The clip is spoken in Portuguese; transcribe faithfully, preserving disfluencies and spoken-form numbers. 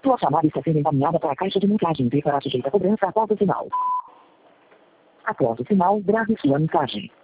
Sua chamada está sendo encaminhada para a caixa de mensagem e será sujeita a cobrança após o sinal. Após o sinal, grave sua mensagem.